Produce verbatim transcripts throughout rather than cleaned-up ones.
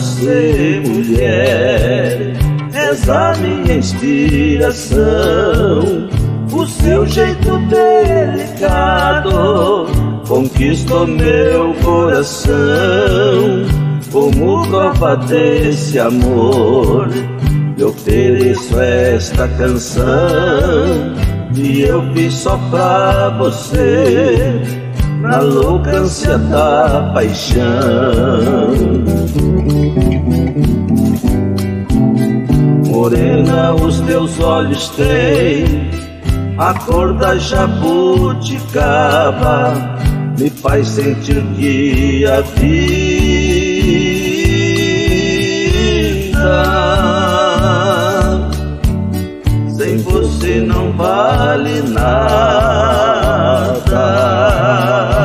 você, mulher, és a minha inspiração. O seu jeito delicado conquistou meu coração. Como prova desse amor, eu ofereço esta canção que eu fiz só pra você, na louca ânsia da paixão. Morena, os teus olhos têm a cor da jabuticaba, me faz sentir que a vida sem você não vale nada.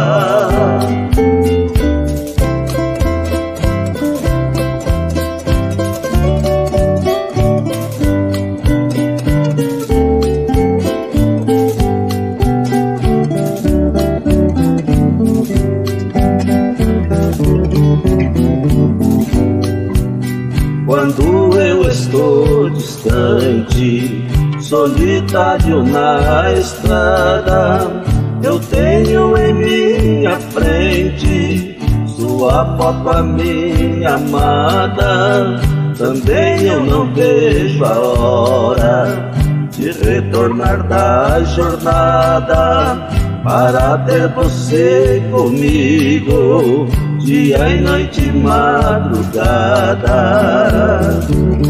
Quando eu estou distante, solitário na estrada, eu tenho em minha frente sua foto, a minha amada. Também eu não vejo a hora de retornar da jornada para ter você comigo, dia e noite e madrugada.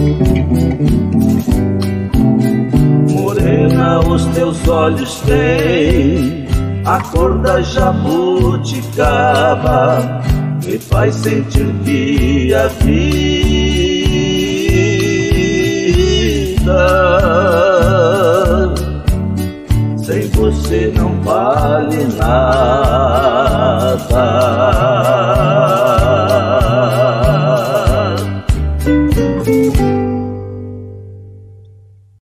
Morena, os teus olhos têm a cor da jabuticaba, me faz sentir que a vida sem você não vale nada.